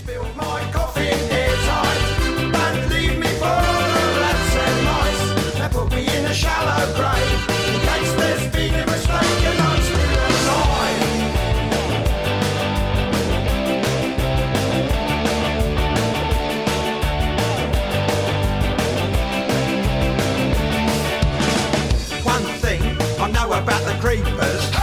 Build my coffin airtight. Don't leave me for the rats and mice. Now put me in a shallow grave in case there's been a mistake and I'm still alive. One thing I know about the creepers.